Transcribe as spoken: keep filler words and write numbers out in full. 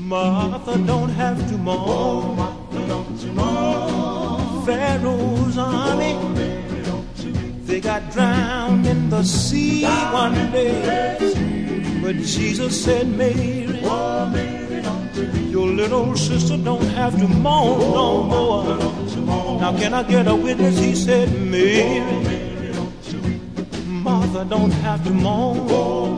Martha don't have to mourn. Pharaoh's army, they got drowned in the sea one day. But Jesus said, Mary, your little sister don't have to mourn no more. Now can I get a witness? He said, Mary, Martha don't have to mourn.